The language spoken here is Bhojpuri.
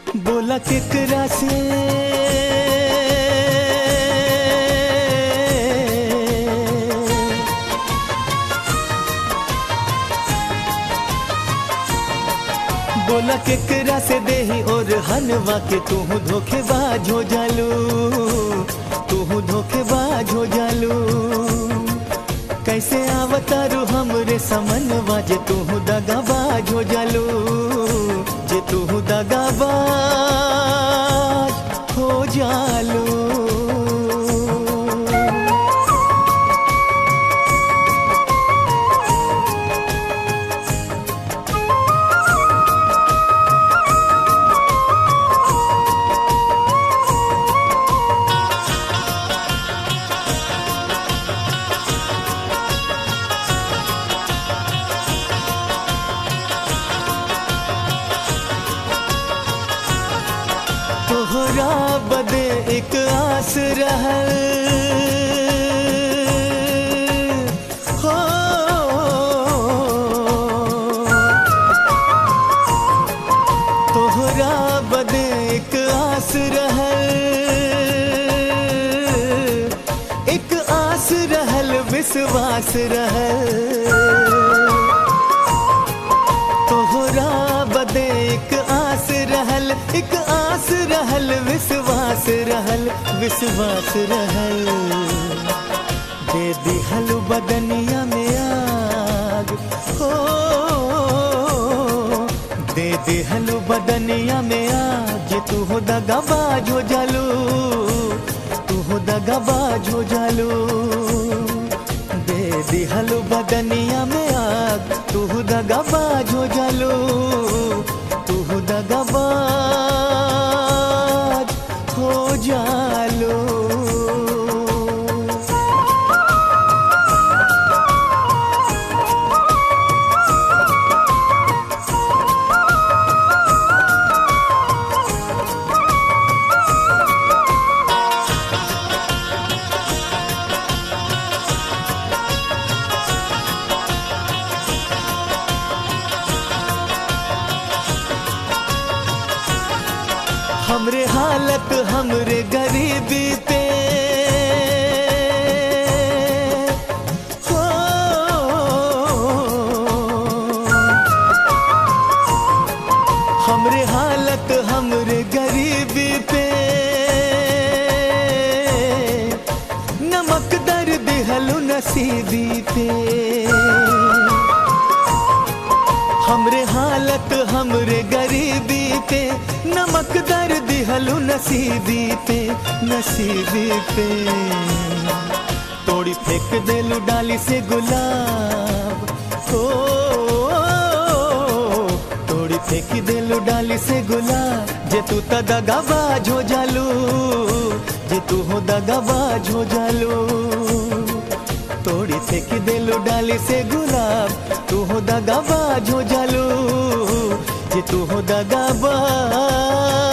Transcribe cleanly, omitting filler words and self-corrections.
बोला केकरा से बोला केकरा से देही और हनवा के तू धोखेबाज हो जालू, तू धोखेबाज हो जालू। कैसे आवतारू हमरे समनवा जे तू दगाबाज हो जालू, जे तू दगाबाज हो जालू। तोहरा बदे एक आस रहल हो, तोहरा बदे एक आस रहल, एक आस रहल विश्वास रहल। तोहरा बदे एक आस रहल, एक आस रहल विश्वास रहल, विश्वास रहल। दे दिहल बदनिया में आग हो, दे दिहल बदनिया में आग। जे तू हो दगाबाज हो जालू, तू हो दगाबाज हो जालू। दे दिहल बदनिया में आग, तू हो दगाबाज हो जालू, तू हो दगाबाज हो जालू। हमरे हालत हमरे गरीबी पे हो, हमरे हालत हमरे गरीबी पे नमक दर दिहलु नसीबी पे। हमरे हालत हमरे गरीबी पे नमक दर दिहलु नसीबी पे, नसीबी पे। तोड़ी फेंक देलु डाली से गुलाब हो, तोड़ी फेंक देलु डाली से गुलाब। जे तू त दगाबाज हो जालू, जे तू हो दगाबाज हो जालू। तोड़ी फेंक देलु डाली से गुलाब, तू हो दगाबाज हो जालू, जे तू हो दगाबाज